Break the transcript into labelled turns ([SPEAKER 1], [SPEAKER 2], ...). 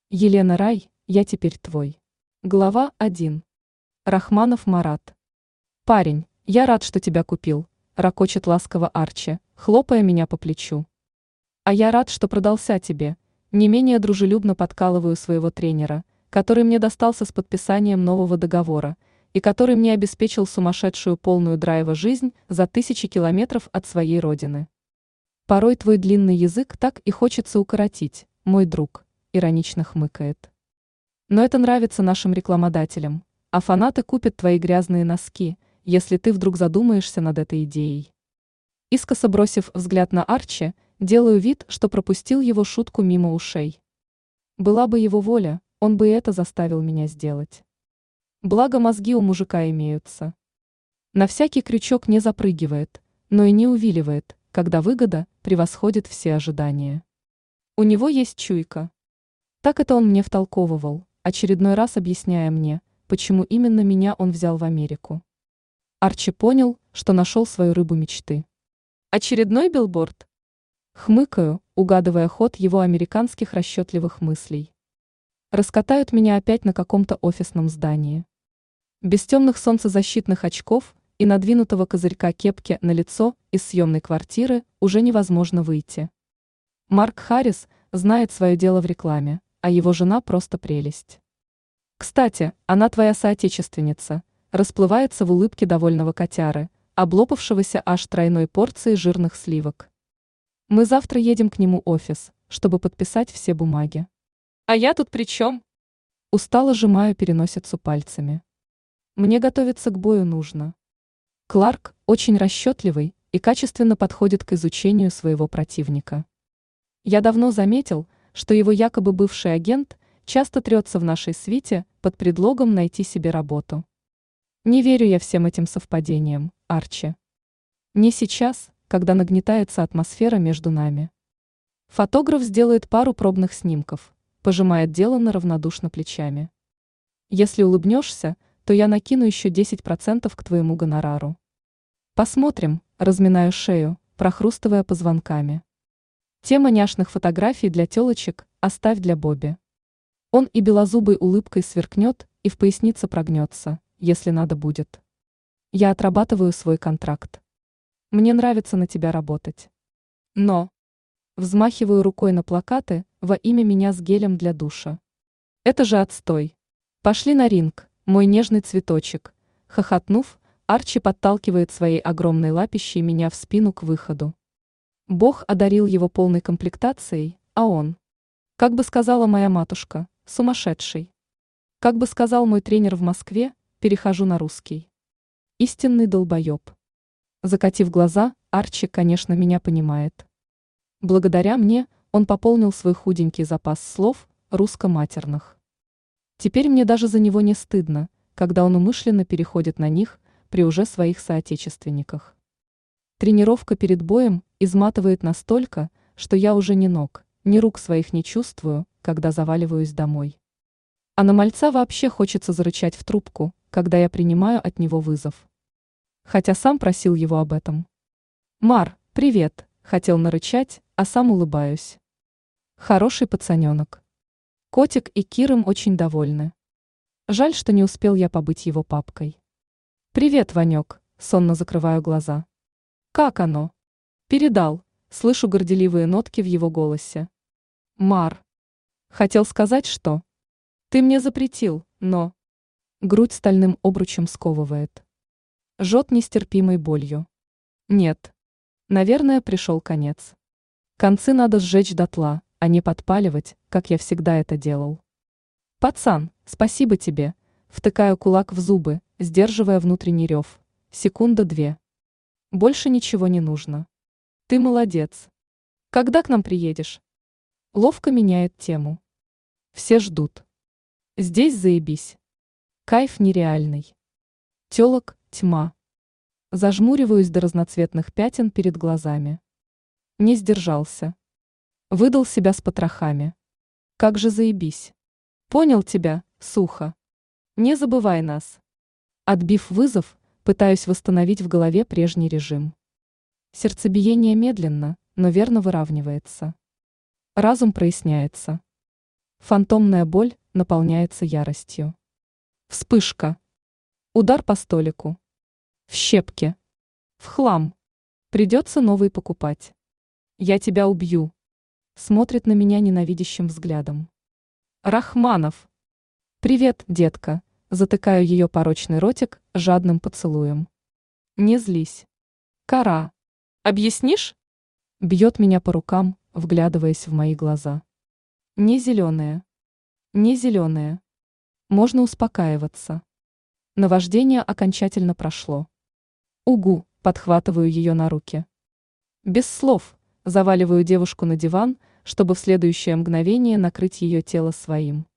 [SPEAKER 1] Елена Рай, я теперь твой. Глава 1. Рахманов Марат. Парень, я рад, что тебя купил, ракочет ласково Арчи, хлопая меня по плечу. А я рад, что продался тебе, не менее дружелюбно подкалываю своего тренера, который мне достался с подписанием нового договора, и который мне обеспечил сумасшедшую полную драйва жизнь за тысячи километров от своей родины. Порой твой длинный язык так и хочется укоротить, мой друг. Иронично хмыкает. Но это нравится нашим рекламодателям, а фанаты купят твои грязные носки, если ты вдруг задумаешься над этой идеей. Искоса бросив взгляд на Арчи, делаю вид, что пропустил его шутку мимо ушей. Была бы его воля, он бы и это заставил меня сделать. Благо мозги у мужика имеются. На всякий крючок не запрыгивает, но и не увиливает, когда выгода превосходит все ожидания. У него есть чуйка. Так это он мне втолковывал, очередной раз объясняя мне, почему именно меня он взял в Америку. Арчи понял, что нашел свою рыбу мечты. Очередной билборд? Хмыкаю, угадывая ход его американских расчетливых мыслей. Раскатают меня опять на каком-то офисном здании. Без темных солнцезащитных очков и надвинутого козырька кепки на лицо из съемной квартиры уже невозможно выйти. Марк Харрис знает свое дело в рекламе, а его жена просто прелесть. Кстати, она твоя соотечественница, расплывается в улыбке довольного котяры, облопавшегося аж тройной порцией жирных сливок. Мы завтра едем к нему в офис, чтобы подписать все бумаги. А я тут при чем? Устало сжимаю переносицу пальцами. Мне готовиться к бою нужно. Кларк очень расчетливый и качественно подходит к изучению своего противника. Я давно заметил, что его якобы бывший агент часто трется в нашей свите под предлогом найти себе работу. Не верю я всем этим совпадениям, Арчи. Не сейчас, когда нагнетается атмосфера между нами. Фотограф сделает пару пробных снимков, пожимает деланно равнодушно плечами. Если улыбнешься, то я накину еще 10% к твоему гонорару. Посмотрим, разминаю шею, прохрустывая позвонками. Тема няшных фотографий для телочек оставь для Бобби. Он и белозубой улыбкой сверкнет, и в пояснице прогнется, если надо будет. Я отрабатываю свой контракт. Мне нравится на тебя работать. Но... Взмахиваю рукой на плакаты во имя меня с гелем для душа. Это же отстой. Пошли на ринг, мой нежный цветочек. Хохотнув, Арчи подталкивает своей огромной лапищей меня в спину к выходу. Бог одарил его полной комплектацией, а он, как бы сказала моя матушка, сумасшедший. Как бы сказал мой тренер в Москве, перехожу на русский. Истинный долбоеб. Закатив глаза, Арчи, конечно, меня понимает. Благодаря мне он пополнил свой худенький запас слов русско-матерных. Теперь мне даже за него не стыдно, когда он умышленно переходит на них при уже своих соотечественниках. Тренировка перед боем изматывает настолько, что я уже ни ног, ни рук своих не чувствую, когда заваливаюсь домой. А на мальца вообще хочется зарычать в трубку, когда я принимаю от него вызов. Хотя сам просил его об этом. «Мар, привет!» – хотел нарычать, а сам улыбаюсь. Хороший пацаненок. Котик и Киром очень довольны. Жаль, что не успел я побыть его папкой. «Привет, Ванек!» – сонно закрываю глаза. «Как оно?» «Передал», слышу горделивые нотки в его голосе. «Мар». Хотел сказать, что? Ты мне запретил, но... Грудь стальным обручем сковывает. Жжет нестерпимой болью. Нет. Наверное, пришел конец. Концы надо сжечь дотла, а не подпаливать, как я всегда это делал. «Пацан, спасибо тебе», втыкаю кулак в зубы, сдерживая внутренний рев. Секунда-две. Больше ничего не нужно. Ты молодец. Когда к нам приедешь? Ловко меняет тему. Все ждут. Здесь заебись. Кайф нереальный. Телок тьма. Зажмуриваюсь до разноцветных пятен перед глазами. Не сдержался. Выдал себя с потрохами. Как же заебись. Понял тебя, сухо. Не забывай нас. Отбив вызов, пытаюсь восстановить в голове прежний режим. Сердцебиение медленно, но верно выравнивается. Разум проясняется. Фантомная боль наполняется яростью. Вспышка. Удар по столику. В щепки. В хлам. Придется новый покупать. Я тебя убью. Смотрит на меня ненавидящим взглядом. Рахманов. Привет, детка. Затыкаю ее порочный ротик жадным поцелуем. Не злись. Кара. Объяснишь? Бьет меня по рукам, вглядываясь в мои глаза. Не зеленые. Не зеленые. Можно успокаиваться. Наваждение окончательно прошло. Угу, подхватываю ее на руки. Без слов заваливаю девушку на диван, чтобы в следующее мгновение накрыть ее тело своим.